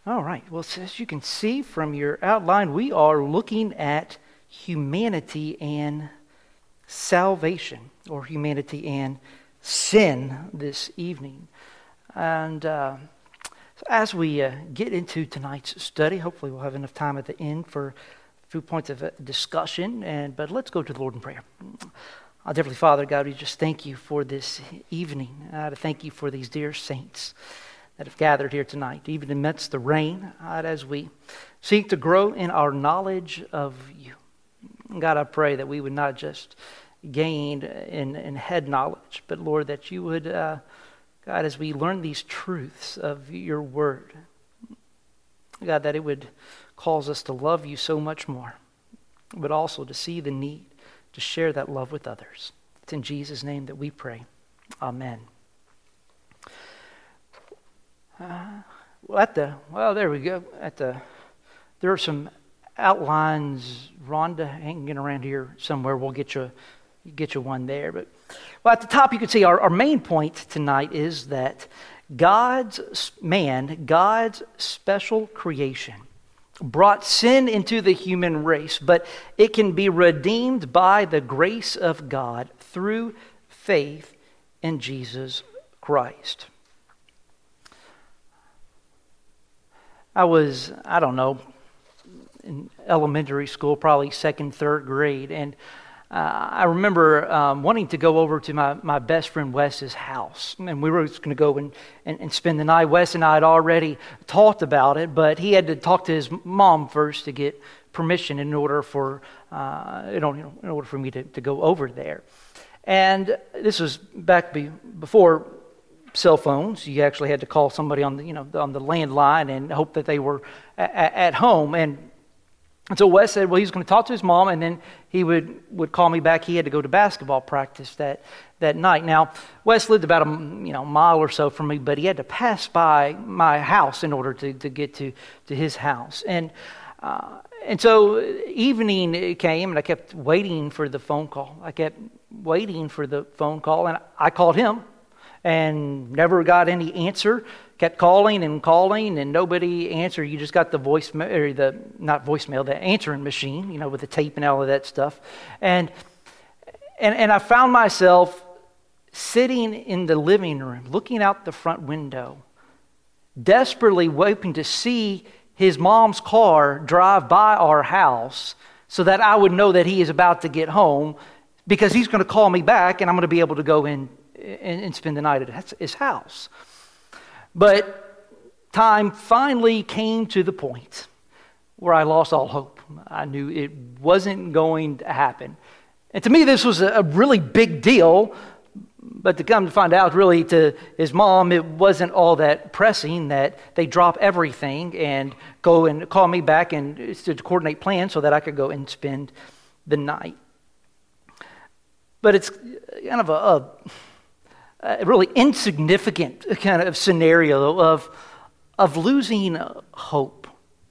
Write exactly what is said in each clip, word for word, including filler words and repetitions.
All right. Well, so as you can see from your outline, we are looking at humanity and salvation, or humanity and sin this evening. And uh, so as we uh, get into tonight's study, hopefully we'll have enough time at the end for a few points of uh, discussion. And but let's go to the Lord in prayer. Our Heavenly Father, God, we just thank you for this evening. God, I thank you for these dear saints that have gathered here tonight, even amidst the rain, God, as we seek to grow in our knowledge of you. God, I pray that we would not just gain in, in head knowledge, but Lord, that you would, uh, God, as we learn these truths of your word, God, that it would cause us to love you so much more, but also to see the need to share that love with others. It's in Jesus' name that we pray. Amen. Uh, well, at the well, there we go. At the there are some outlines. Rhonda hanging around here somewhere. We'll get you get you one there. But well, at the top, you can see our, our main point tonight is that God's man, God's special creation, brought sin into the human race, but it can be redeemed by the grace of God through faith in Jesus Christ. I was, I don't know, in elementary school, probably second, third grade, and uh, I remember um, wanting to go over to my, my best friend Wes's house, and we were just going to go and, and, and spend the night. Wes and I had already talked about it, but he had to talk to his mom first to get permission in order for uh, you know, in order for me to, to go over there. And this was back be, before cell phones. You actually had to call somebody on the you know on the landline and hope that they were a- a- at home. And And so Wes said, well, he was going to talk to his mom, and then he would, would call me back. He had to go to basketball practice that, that night. Now, Wes lived about a you know mile or so from me, but he had to pass by my house in order to, to get to, to his house. And uh, and so evening came, and I kept waiting for the phone call. I kept waiting for the phone call, and I called him and never got any answer. Kept calling and calling, and nobody answered. You just got the voicemail, or the not voicemail, the answering machine, you know, with the tape and all of that stuff. And and and I found myself sitting in the living room, looking out the front window, desperately hoping to see his mom's car drive by our house, so that I would know that he is about to get home, because he's going to call me back, and I'm going to be able to go in and, and spend the night at his house. But time finally came to the point where I lost all hope. I knew it wasn't going to happen. And to me, this was a really big deal. But to come to find out, really, to his mom, it wasn't all that pressing that they drop everything and go and call me back and to coordinate plans so that I could go and spend the night. But it's kind of a... a A really insignificant kind of scenario of, of losing hope.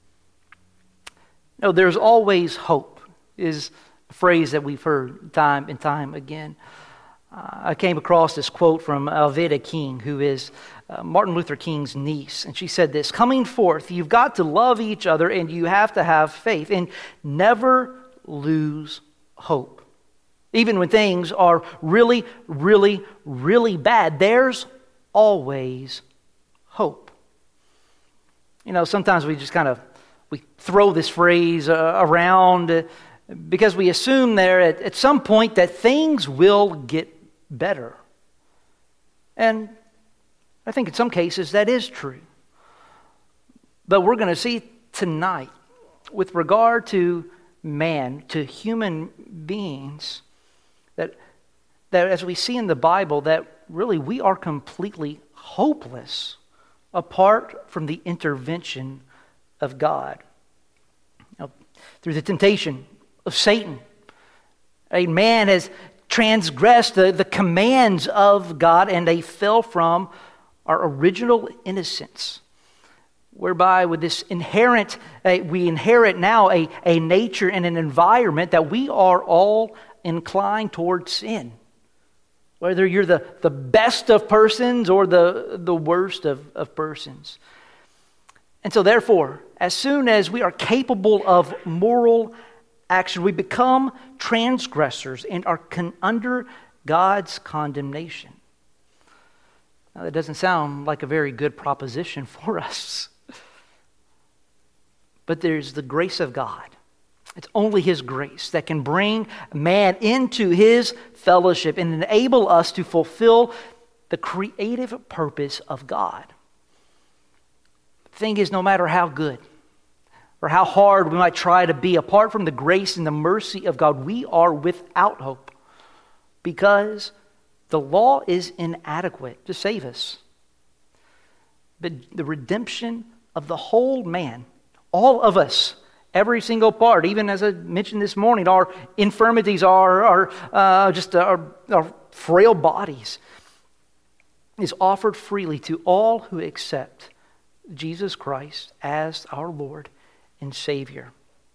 No, there's always hope is a phrase that we've heard time and time again. Uh, I came across this quote from Alveda King, who is uh, Martin Luther King's niece, and she said this: coming forth, you've got to love each other, and you have to have faith, and never lose hope. Even when things are really, really, really bad, there's always hope. You know, sometimes we just kind of, we throw this phrase uh, around uh, because we assume there at, at some point that things will get better. And I think in some cases that is true. But we're going to see tonight, with regard to man, to human beings, That, that as we see in the Bible, that really we are completely hopeless apart from the intervention of God. You know, through the temptation of Satan, a man has transgressed the, the commands of God, and they fell from our original innocence, whereby with this inherent, uh, we inherit now a, a nature and an environment that we are all inclined towards sin. Whether you're the, the best of persons or the, the worst of, of persons. And so therefore, as soon as we are capable of moral action, we become transgressors and are con- under God's condemnation. Now, that doesn't sound like a very good proposition for us. But there's the grace of God. It's only His grace that can bring man into His fellowship and enable us to fulfill the creative purpose of God. The thing is, no matter how good or how hard we might try to be, apart from the grace and the mercy of God, we are without hope because the law is inadequate to save us. But the redemption of the whole man, all of us, every single part, even as I mentioned this morning, our infirmities, our, our uh, just our, our frail bodies, is offered freely to all who accept Jesus Christ as our Lord and Savior.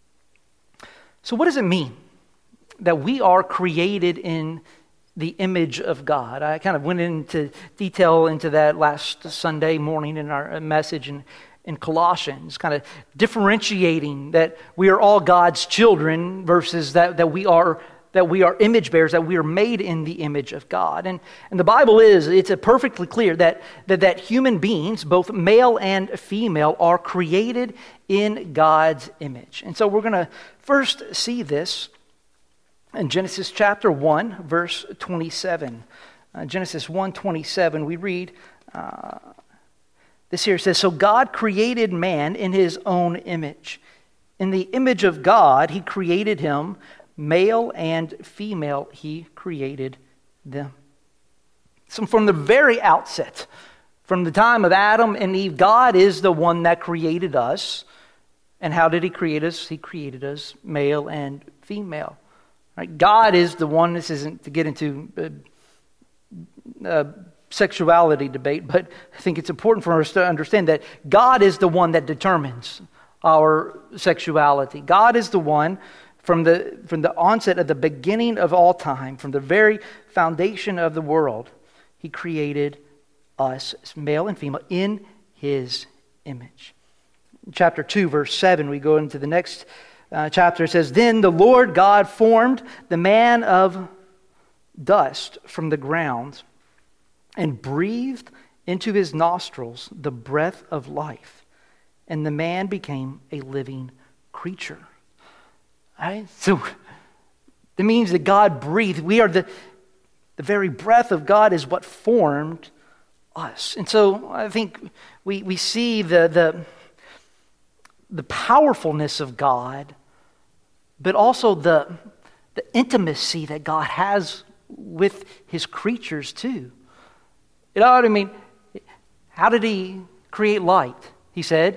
So what does it mean that we are created in the image of God? I kind of went into detail into that last Sunday morning in our message in, in Colossians, kind of differentiating that we are all God's children versus that, that we are that we are image bearers, that we are made in the image of God. And, and the Bible is, it's a perfectly clear that, that, that human beings, both male and female, are created in God's image. And so we're going to first see this in Genesis chapter one, verse twenty-seven. Uh, Genesis one twenty-seven, we read uh, this here. It says, "So God created man in His own image. In the image of God, He created him. Male and female, He created them." So from the very outset, from the time of Adam and Eve, God is the one that created us. And how did He create us? He created us male and female. Right? God is the one, this isn't to get into a, a sexuality debate, but I think it's important for us to understand that God is the one that determines our sexuality. God is the one From the, from the onset of the beginning of all time, from the very foundation of the world, He created us, as male and female, in His image. In chapter two, verse seven, we go into the next uh, chapter. It says, "Then the Lord God formed the man of dust from the ground and breathed into his nostrils the breath of life, and the man became a living creature." Right? So that means that God breathed. We are the, the very breath of God is what formed us. And so I think we, we see the, the, the powerfulness of God, but also the, the intimacy that God has with His creatures too. You know what I mean? How did He create light? He said,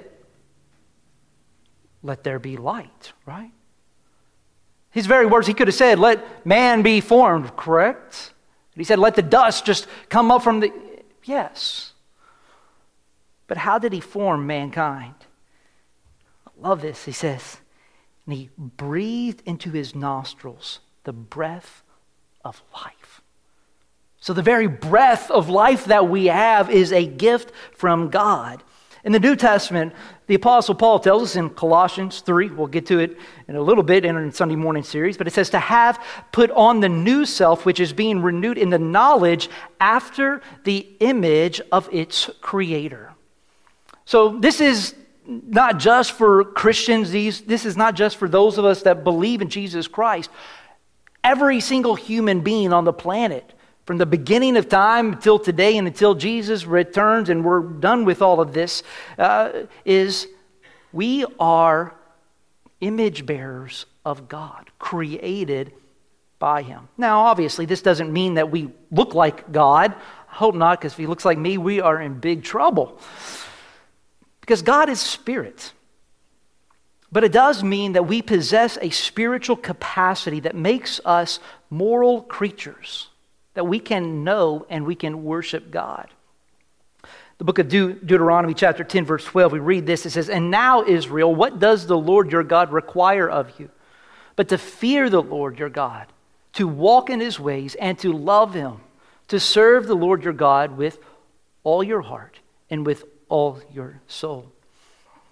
"Let there be light," right? His very words, He could have said, "Let man be formed," correct? He said, "Let the dust just come up from the..." Yes. But how did He form mankind? I love this. He says, "And He breathed into his nostrils the breath of life." So the very breath of life that we have is a gift from God. In the New Testament, the Apostle Paul tells us in Colossians three, we'll get to it in a little bit in our Sunday morning series, but it says to have put on the new self, which is being renewed in the knowledge after the image of its creator. So this is not just for Christians. These, this is not just for those of us that believe in Jesus Christ. Every single human being on the planet, from the beginning of time until today and until Jesus returns and we're done with all of this, uh, is we are image bearers of God, created by Him. Now, obviously, this doesn't mean that we look like God. I hope not, because if He looks like me, we are in big trouble. Because God is spirit. But it does mean that we possess a spiritual capacity that makes us moral creatures, that we can know and we can worship God. The book of De- Deuteronomy chapter ten verse twelve, we read this. It says, "And now, Israel, what does the Lord your God require of you? But to fear the Lord your God, to walk in His ways and to love Him, to serve the Lord your God with all your heart and with all your soul."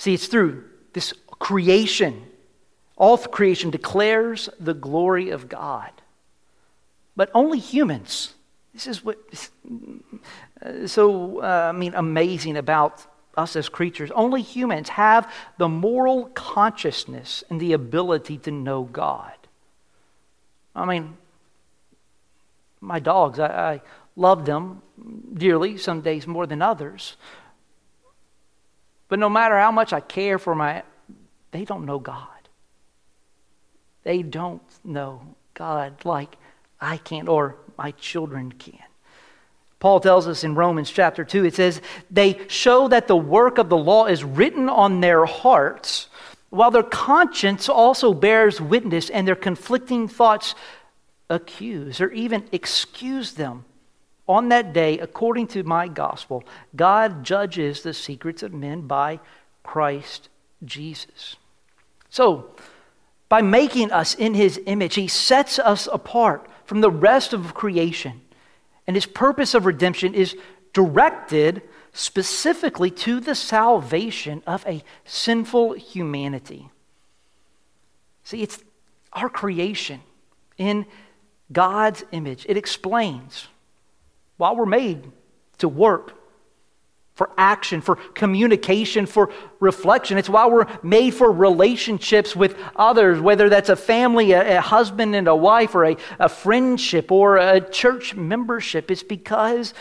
See, it's through this creation. All creation declares the glory of God. But only humans. This is what is so, uh, I mean, amazing about us as creatures. Only humans have the moral consciousness and the ability to know God. I mean, my dogs, I, I love them dearly, some days more than others. But no matter how much I care for my, they don't know God. They don't know God like I can or my children can. Paul tells us in Romans chapter two, it says, they show that the work of the law is written on their hearts, while their conscience also bears witness, and their conflicting thoughts accuse or even excuse them. On that day, according to my gospel, God judges the secrets of men by Christ Jesus. So, by making us in His image, He sets us apart from the rest of creation. And His purpose of redemption is directed specifically to the salvation of a sinful humanity. See, it's our creation in God's image. It explains why we're made to work, for action, for communication, for reflection. It's why we're made for relationships with others, whether that's a family, a, a husband and a wife, or a, a friendship, or a church membership. It's because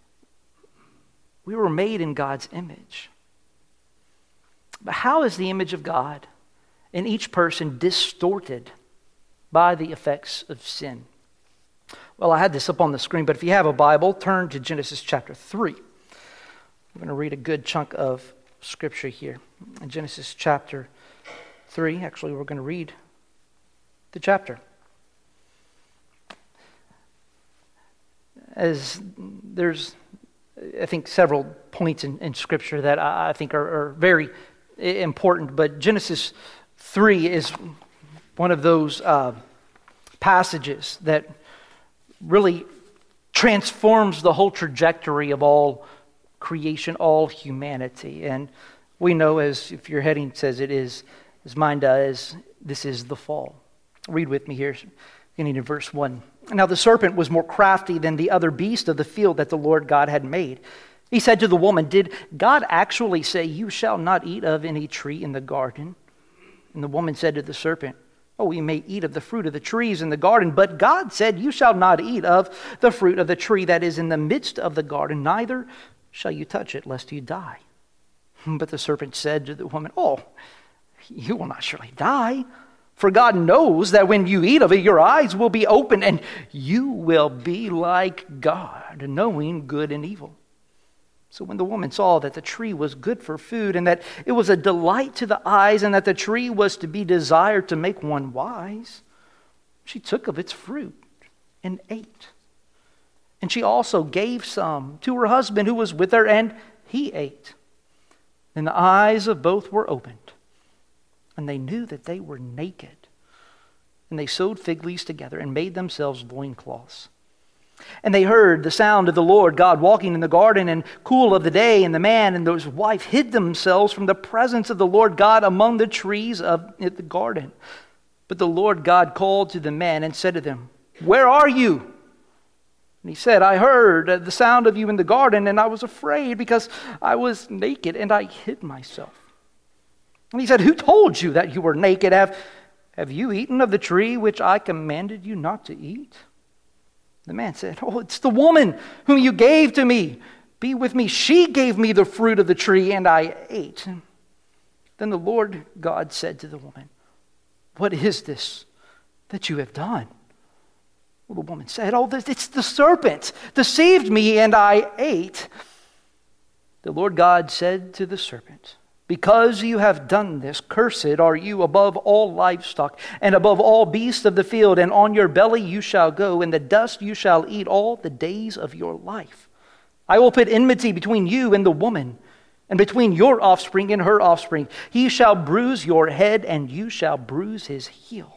we were made in God's image. But how is the image of God in each person distorted by the effects of sin? Well, I had this up on the screen, but if you have a Bible, turn to Genesis chapter three. I'm going to read a good chunk of Scripture here. In Genesis chapter three, actually, we're going to read the chapter. As there's, I think, several points in, in Scripture that I, I think are, are very important, but Genesis three is one of those uh, passages that really transforms the whole trajectory of all creation, all humanity. And we know, as if your heading says it is, as mine does, this is the fall. Read with me here, beginning in verse one. Now the serpent was more crafty than the other beast of the field that the Lord God had made. He said to the woman, did God actually say, you shall not eat of any tree in the garden? And the woman said to the serpent, oh, we may eat of the fruit of the trees in the garden, but God said, you shall not eat of the fruit of the tree that is in the midst of the garden, neither shall you touch it, lest you die. But the serpent said to the woman, oh, you will not surely die, for God knows that when you eat of it, your eyes will be opened, and you will be like God, knowing good and evil. So when the woman saw that the tree was good for food, and that it was a delight to the eyes, and that the tree was to be desired to make one wise, she took of its fruit and ate. And she also gave some to her husband who was with her, and he ate. Then the eyes of both were opened, and they knew that they were naked. And they sewed fig leaves together and made themselves loincloths. And they heard the sound of the Lord God walking in the garden in cool of the day, and the man and his wife hid themselves from the presence of the Lord God among the trees of the garden. But the Lord God called to the man and said to them, where are you? And he said, I heard the sound of you in the garden, and I was afraid because I was naked, and I hid myself. And he said, who told you that you were naked? Have, have you eaten of the tree which I commanded you not to eat? The man said, oh, it's the woman whom you gave to me. Be with me. She gave me the fruit of the tree, and I ate. Then the Lord God said to the woman, what is this that you have done? Well, the woman said, oh, it's the serpent deceived me, and I ate. The Lord God said to the serpent, because you have done this, cursed are you above all livestock and above all beasts of the field, and on your belly you shall go, and the dust you shall eat all the days of your life. I will put enmity between you and the woman, and between your offspring and her offspring. He shall bruise your head, and you shall bruise his heel.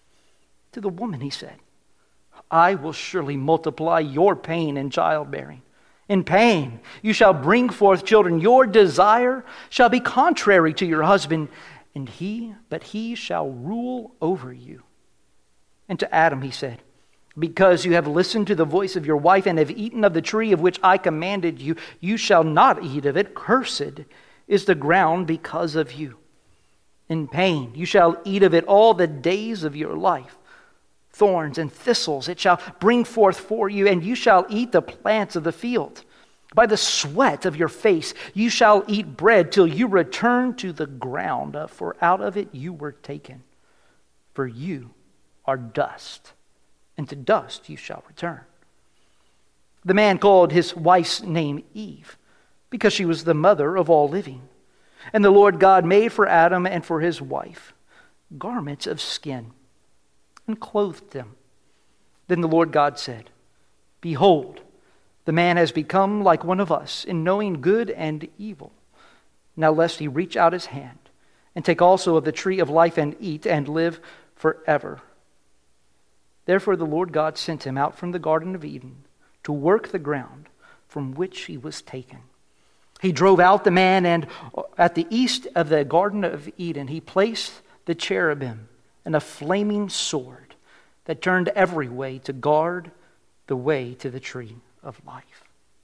To the woman he said, I will surely multiply your pain in childbearing. In pain you shall bring forth children. Your desire shall be contrary to your husband, and he, but he shall rule over you. And to Adam he said, because you have listened to the voice of your wife and have eaten of the tree of which I commanded you, you shall not eat of it. Cursed is the ground because of you. In pain you shall eat of it all the days of your life. Thorns and thistles it shall bring forth for you, and you shall eat the plants of the field. By the sweat of your face you shall eat bread till you return to the ground, for out of it you were taken. For you are dust, and to dust you shall return. The man called his wife's name Eve, because she was the mother of all living. And the Lord God made for Adam and for his wife garments of skin, and clothed them. Then the Lord God said, behold, the man has become like one of us in knowing good and evil. Now lest he reach out his hand and take also of the tree of life and eat and live forever. Therefore the Lord God sent him out from the Garden of Eden to work the ground from which he was taken. He drove out the man, and at the east of the Garden of Eden he placed the cherubim and a flaming sword that turned every way to guard the way to the tree of life.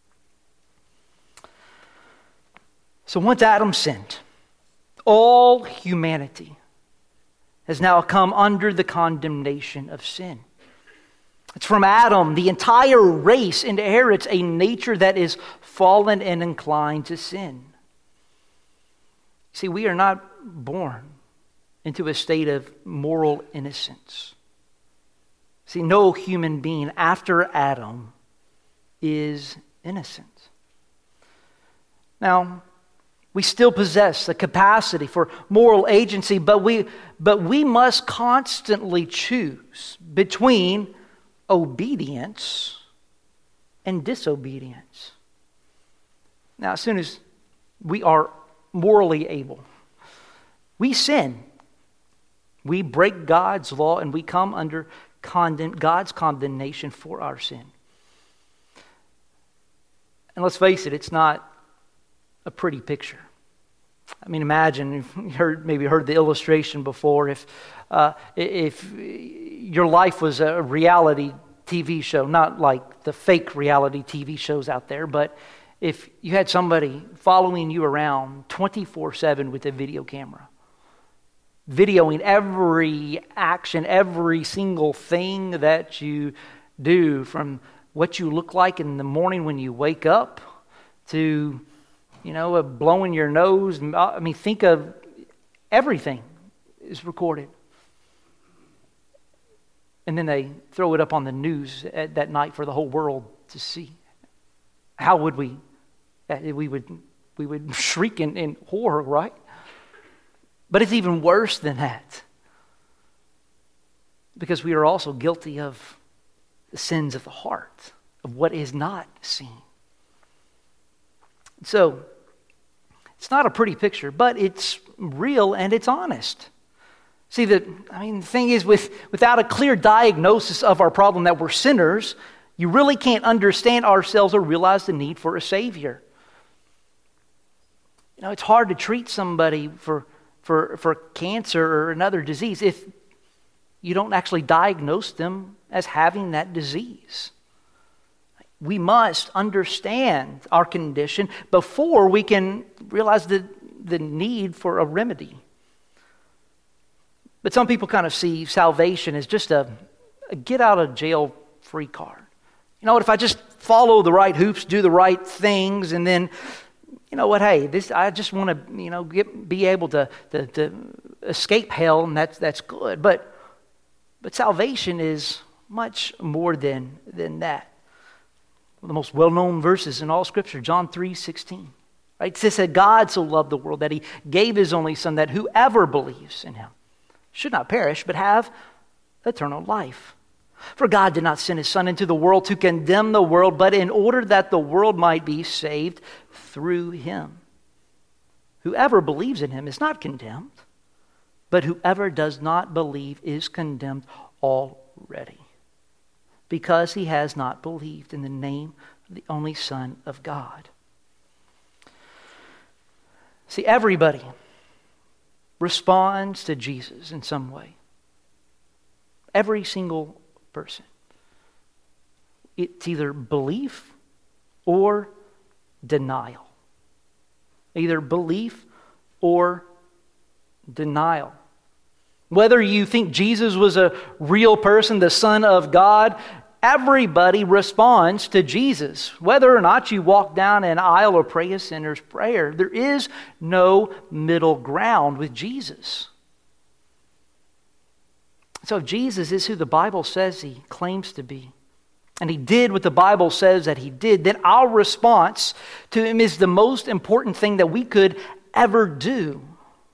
So once Adam sinned, all humanity has now come under the condemnation of sin. It's from Adam the entire race inherits a nature that is fallen and inclined to sin. See, we are not born into a state of moral innocence. See, no human being after Adam is innocent. Now, we still possess the capacity for moral agency, but we, but we must constantly choose between obedience and disobedience. Now, as soon as we are morally able, we sin. We break God's law and we come under condemn, God's condemnation for our sin. And let's face it, it's not a pretty picture. I mean, imagine, you've heard, maybe heard the illustration before, if, uh, if your life was a reality T V show, not like the fake reality T V shows out there, but if you had somebody following you around twenty-four seven with a video camera, videoing every action, every single thing that you do, from what you look like in the morning when you wake up to, you know, uh, blowing your nose. I mean, think of everything is recorded. And then they throw it up on the news at, that night for the whole world to see. How would we? We would we would shriek in, in horror, right? But it's even worse than that, because we are also guilty of the sins of the heart, of what is not seen. So, it's not a pretty picture, but it's real and it's honest. See, the, I mean, the thing is, with, without a clear diagnosis of our problem that we're sinners, you really can't understand ourselves or realize the need for a Savior. You know, it's hard to treat somebody for, for, for cancer or another disease if you don't actually diagnose them as having that disease. We must understand our condition before we can realize the, the need for a remedy. But some people kind of see salvation as just a, a get-out-of-jail-free card. You know what, if I just follow the right hoops, do the right things, and then, you know what, hey, this I just want to, you know, get, be able to, to, to escape hell, and that's that's good. But but salvation is much more than, than that. One of the most well-known verses in all Scripture, John three sixteen. Right? It says that God so loved the world that He gave His only Son, that whoever believes in Him should not perish, but have eternal life. For God did not send His Son into the world to condemn the world, but in order that the world might be saved through Him. Whoever believes in Him is not condemned, but whoever does not believe is condemned already, because he has not believed in the name the only Son of God. See, everybody responds to Jesus in some way. Every single person. It's either belief or denial. Either belief or denial. Whether you think Jesus was a real person, the Son of God, everybody responds to Jesus. Whether or not you walk down an aisle or pray a sinner's prayer, there is no middle ground with Jesus. So if Jesus is who the Bible says he claims to be, and he did what the Bible says that he did, then our response to him is the most important thing that we could ever do.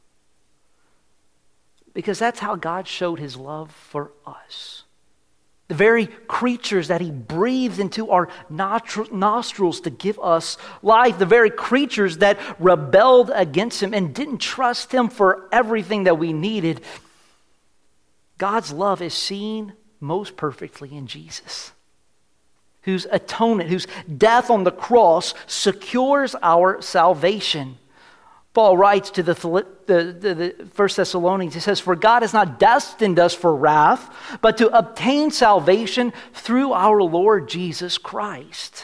Because that's how God showed his love for us. The very creatures that he breathed into our nostrils to give us life, the very creatures that rebelled against him and didn't trust him for everything that we needed, God's love is seen most perfectly in Jesus, whose atonement, whose death on the cross secures our salvation. Paul writes to the, the, the, the First Thessalonians, he says, "For God has not destined us for wrath, but to obtain salvation through our Lord Jesus Christ."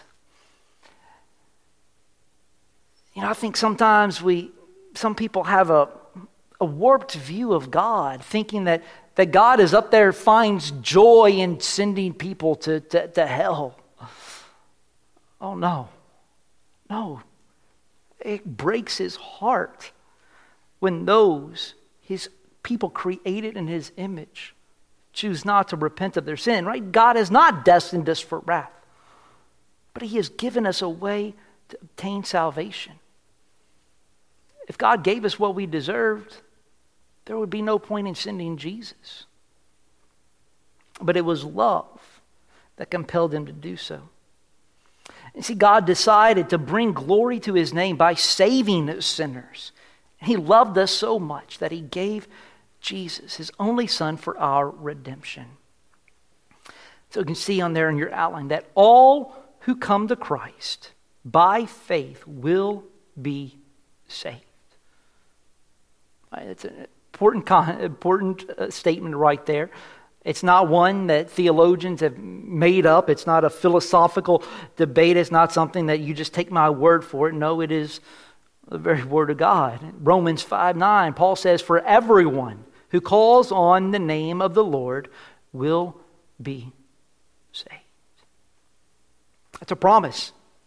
You know, I think sometimes we, some people have a, a warped view of God, thinking that, that God is up there, finds joy in sending people to, to, to hell. Oh, no. No. It breaks his heart when those, his people created in his image, choose not to repent of their sin, right? God has not destined us for wrath, but he has given us a way to obtain salvation. If God gave us what we deserved, there would be no point in sending Jesus. But it was love that compelled him to do so. And see, God decided to bring glory to his name by saving sinners. He loved us so much that he gave Jesus, his only Son, for our redemption. So you can see on there in your outline that all who come to Christ by faith will be saved. Right, that's an important, important uh, statement right there. It's not one that theologians have made up. It's not a philosophical debate. It's not something that you just take my word for it. No, it is the very word of God. Romans five nine, Paul says, "For everyone who calls on the name of the Lord will be saved." That's a promise.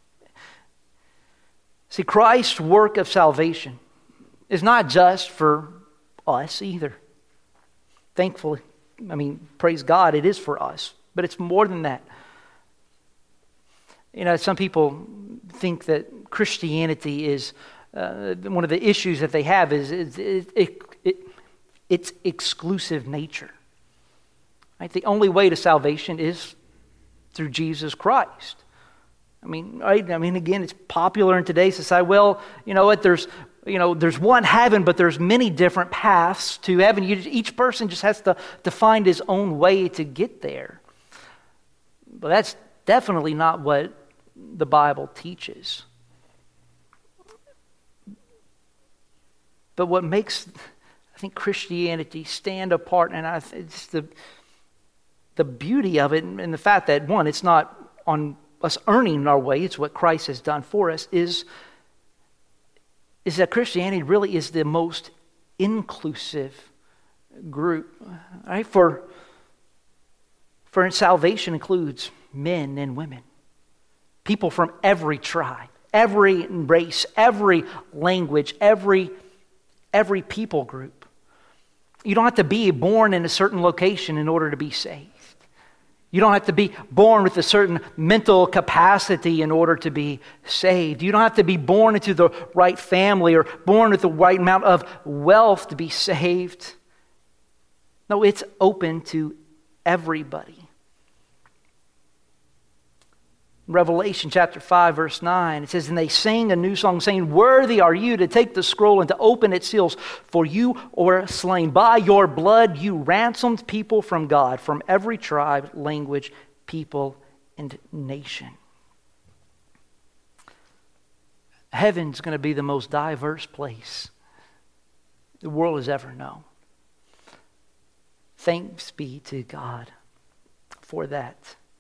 See, Christ's work of salvation is not just for us either. Thankfully. I mean, praise God, it is for us. But it's more than that. You know, some people think that Christianity is, uh, one of the issues that they have is, is it, it, it, its exclusive nature. Right? The only way to salvation is through Jesus Christ. I mean, right? I mean, again, it's popular in today's society. Well, you know what, there's... You know, there's one heaven, but there's many different paths to heaven. You, each person just has to, to find his own way to get there. But that's definitely not what the Bible teaches. But what makes, I think, Christianity stand apart, and I think it's the, the beauty of it, and the fact that, one, it's not on us earning our way, it's what Christ has done for us, is is that Christianity really is the most inclusive group. Right? For, for salvation includes men and women, people from every tribe, every race, every language, every, every people group. You don't have to be born in a certain location in order to be saved. You don't have to be born with a certain mental capacity in order to be saved. You don't have to be born into the right family or born with the right amount of wealth to be saved. No, it's open to everybody. Revelation chapter five, verse nine, it says, "And they sang a new song, saying, Worthy are you to take the scroll and to open its seals, for you were slain. By your blood you ransomed people from God, from every tribe, language, people, and nation." Heaven's going to be the most diverse place the world has ever known. Thanks be to God for that.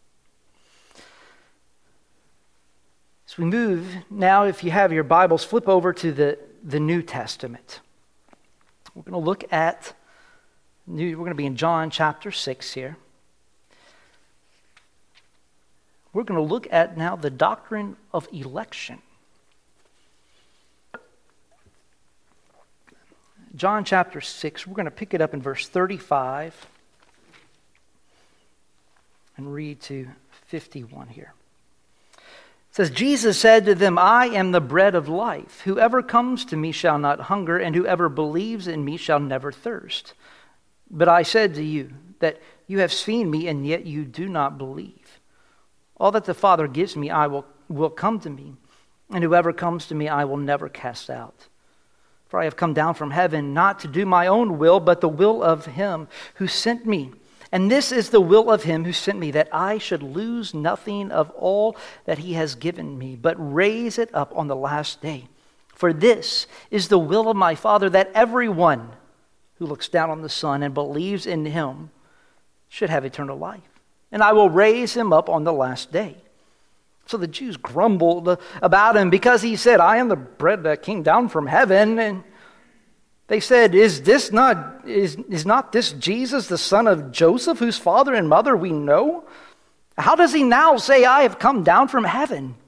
As we move now, if you have your Bibles, flip over to the, the New Testament. We're going to look at, we're going to be in John chapter six here. We're going to look at now the doctrine of election. John chapter six, we're going to pick it up in verse thirty-five and read to fifty-one here. It says, Jesus said to them, I am the bread of life. Whoever comes to me shall not hunger, and whoever believes in me shall never thirst. But I said to you that you have seen me, and yet you do not believe. All that the Father gives me, I will, will come to me, and whoever comes to me, I will never cast out. For I have come down from heaven not to do my own will, but the will of him who sent me. And this is the will of him who sent me, that I should lose nothing of all that he has given me, but raise it up on the last day. For this is the will of my Father, that everyone who looks down on the Son and believes in him should have eternal life. And I will raise him up on the last day. So the Jews grumbled about him because he said, I am the bread that came down from heaven. And they said, Is this not is, is not this Jesus, the son of Joseph, whose father and mother we know? How does he now say, I have come down from heaven?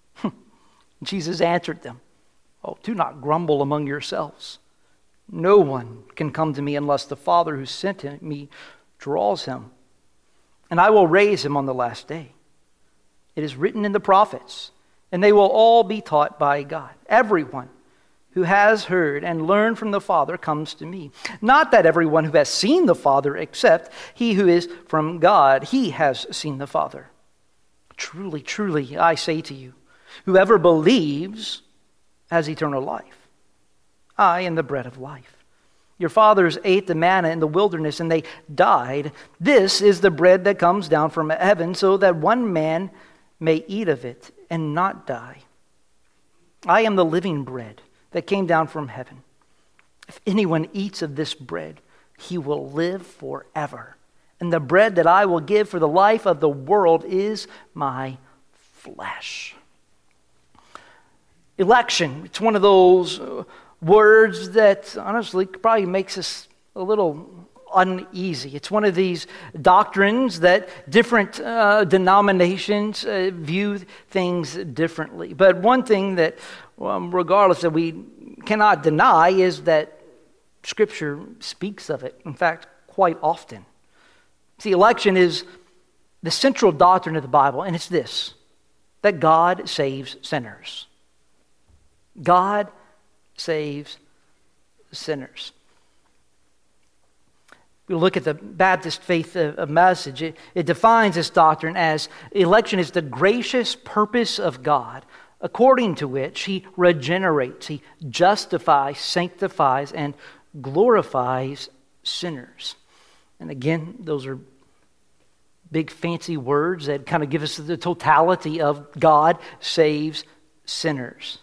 Jesus answered them, Oh, do not grumble among yourselves. No one can come to me unless the Father who sent me draws him. And I will raise him on the last day. It is written in the prophets, and they will all be taught by God. Everyone who has heard and learned from the Father comes to me. Not that everyone who has seen the Father, except he who is from God, he has seen the Father. Truly, truly, I say to you, whoever believes has eternal life. I am the bread of life. Your fathers ate the manna in the wilderness, and they died. This is the bread that comes down from heaven, so that one man may eat of it and not die. I am the living bread that came down from heaven. If anyone eats of this bread, he will live forever. And the bread that I will give for the life of the world is my flesh. Election, it's one of those words that honestly probably makes us a little uneasy. It's one of these doctrines that different uh, denominations uh, view things differently. But one thing that, um, regardless, that we cannot deny is that Scripture speaks of it. In fact, quite often. See, election is the central doctrine of the Bible, and it's this, that God saves sinners. God saves sinners. We look at the Baptist faith of message. It, it defines this doctrine as election is the gracious purpose of God, according to which he regenerates, he justifies, sanctifies, and glorifies sinners. And again, those are big fancy words that kind of give us the totality of God saves sinners.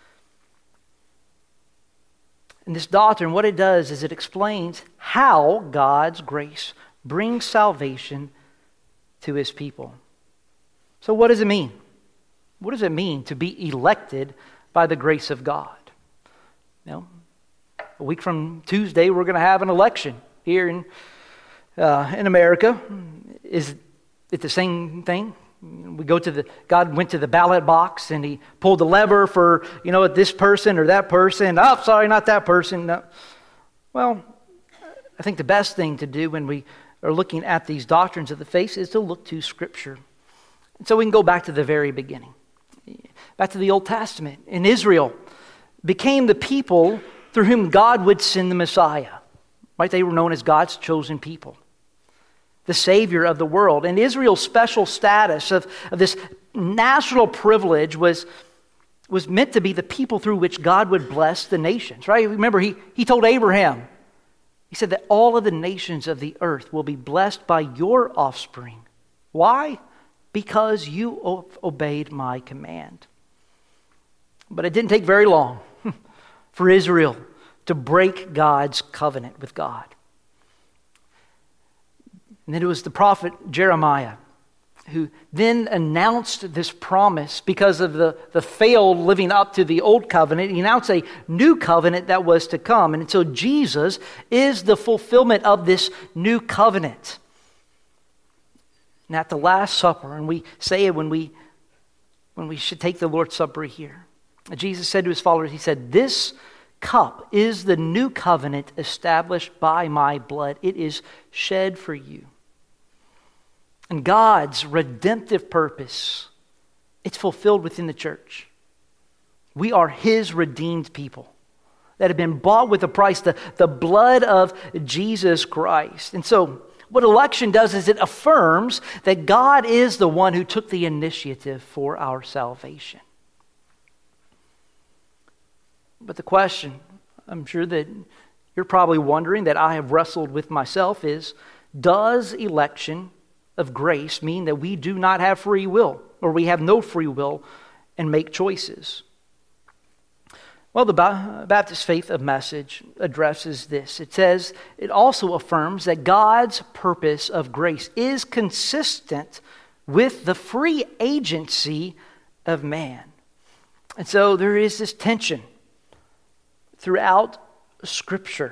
And this doctrine, what it does is it explains how God's grace brings salvation to his people. So what does it mean? What does it mean to be elected by the grace of God? You know, a week from Tuesday, we're going to have an election here in uh, in America. Is it the same thing? We go to the, God went to the ballot box and he pulled the lever for, you know, this person or that person. Oh, sorry, not that person. No. Well, I think the best thing to do when we are looking at these doctrines of the faith is to look to Scripture. And so we can go back to the very beginning, back to the Old Testament. In Israel became the people through whom God would send the Messiah. Right? They were known as God's chosen people, the Savior of the world. And Israel's special status of, of this national privilege was, was meant to be the people through which God would bless the nations. Right? Remember, he, he told Abraham, he said that all of the nations of the earth will be blessed by your offspring. Why? Because you obeyed my command. But it didn't take very long for Israel to break God's covenant with God. And then it was the prophet Jeremiah who then announced this promise because of the, the failed living up to the old covenant. He announced a new covenant that was to come. And so Jesus is the fulfillment of this new covenant. And at the Last Supper, and we say it when we, when we should take the Lord's Supper here, Jesus said to his followers, he said, "This cup is the new covenant established by my blood. It is shed for you." And God's redemptive purpose, it's fulfilled within the church. We are His redeemed people that have been bought with a price, the, the blood of Jesus Christ. And so what election does is it affirms that God is the one who took the initiative for our salvation. But the question, I'm sure that you're probably wondering, that I have wrestled with myself, is, does election of grace mean that we do not have free will, or we have no free will and make choices? Well, the Baptist Faith of Message addresses this. It says, it also affirms that God's purpose of grace is consistent with the free agency of man. And so there is this tension throughout Scripture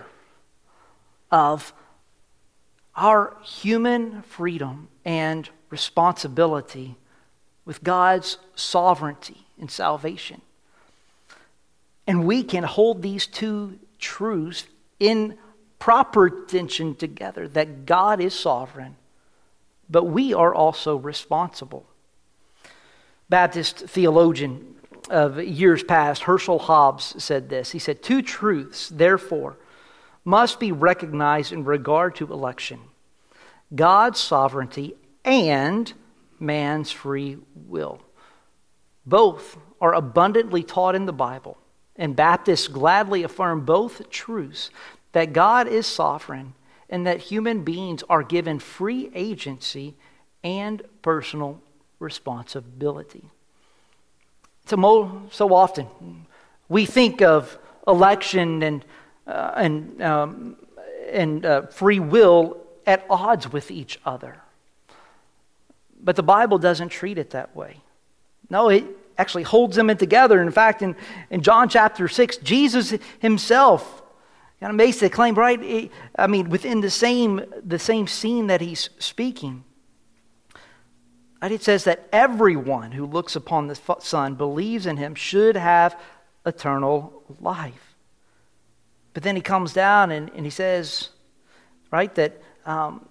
of our human freedom and responsibility with God's sovereignty and salvation. And we can hold these two truths in proper tension together, that God is sovereign, but we are also responsible. Baptist theologian of years past, Herschel Hobbs, said this. He said, "Two truths, therefore, must be recognized in regard to election: God's sovereignty and man's free will. Both are abundantly taught in the Bible, and Baptists gladly affirm both truths, that God is sovereign and that human beings are given free agency and personal responsibility." So, mo- so often we think of election and uh, and um, and uh, free will at odds with each other. But the Bible doesn't treat it that way. No, it actually holds them in together. In fact, in, in John chapter six, Jesus himself kind of makes the claim, right? I mean, within the same the same scene that he's speaking. Right? It says that everyone who looks upon the Son, believes in him, should have eternal life. But then he comes down and, and he says, right, that um,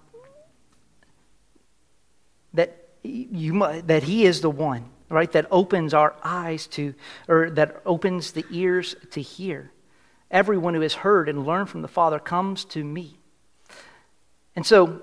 that you that he is the one, right, that opens our eyes to, or that opens the ears to hear. Everyone who has heard and learned from the Father comes to me. And so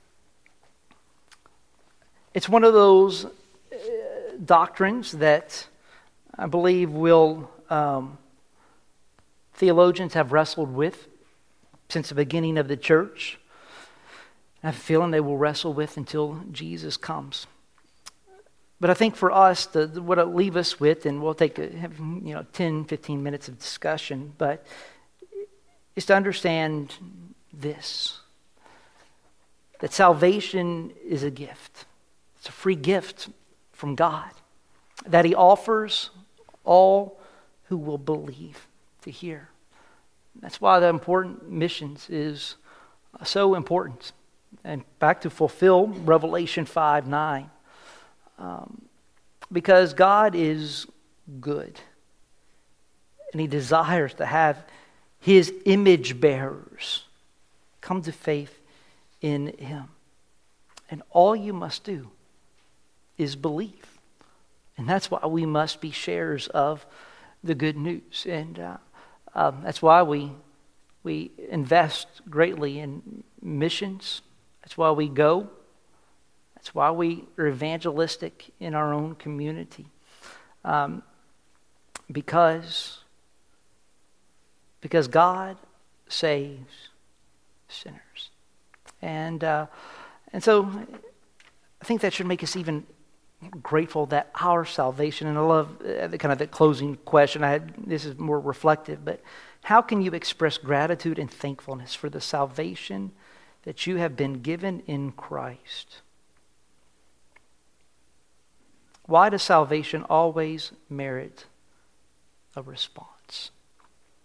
it's one of those uh, doctrines that I believe will um, theologians have wrestled with since the beginning of the church. I have a feeling they will wrestle with until Jesus comes. But I think for us, the, the, what it'll leave us with, and we'll take a, have, you know ten, fifteen minutes of discussion, but is to understand this: that salvation is a gift. It's a free gift from God that He offers all who will believe to hear. That's why the important missions is so important. In fact, to fulfill Revelation five nine. Um, because God is good. And He desires to have His image bearers come to faith in Him. And all you must do is believe. And that's why we must be sharers of the good news. And uh, um, that's why we we invest greatly in missions. That's why we go. That's why we are evangelistic in our own community. Um, because, because God saves sinners. And uh, and so I think that should make us even grateful that our salvation, and I love uh, the kind of the closing question I had, this is more reflective, but how can you express gratitude and thankfulness for the salvation that you have been given in Christ? Why does salvation always merit a response?